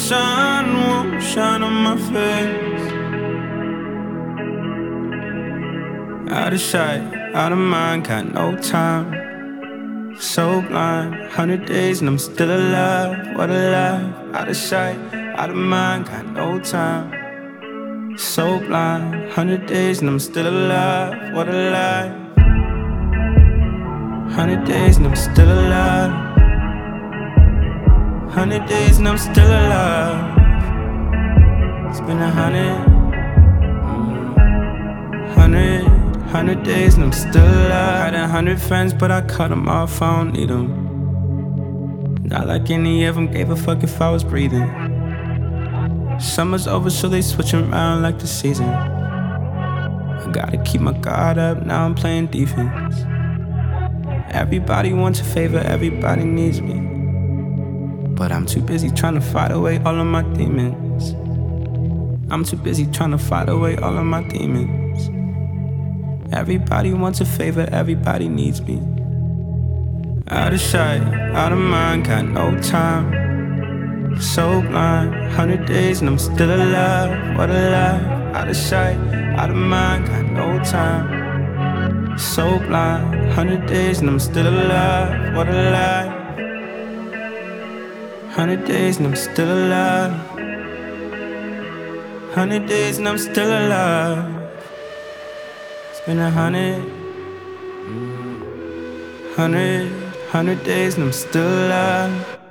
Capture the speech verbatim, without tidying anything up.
sun won't shine on my face. Out of sight, out of mind, got no time. So blind, hundred days and I'm still alive. What a life. Out of sight, out of mind, got no time. So blind, hundred days and I'm still alive. What a life. Hundred days and I'm still alive. Hundred days and I'm still alive. It's been a hundred, hundred, hundred days and I'm still alive. Had a hundred friends but I cut them off, I don't need them. Not like any of them gave a fuck if I was breathing. Summer's over so they switch around like the season. I gotta keep my guard up, now I'm playing defense. Everybody wants a favor, everybody needs me. But I'm too busy trying to fight away all of my demons. I'm too busy trying to fight away all of my demons. Everybody wants a favor, everybody needs me. Out of sight, out of mind, got no time. So blind, hundred days and I'm still alive. What a life. Out of sight, out of mind, got no time. So blind, hundred days and I'm still alive. What a life. Hundred days and I'm still alive. Hundred days and I'm still alive. It's been a hundred, hundred, hundred days and I'm still alive.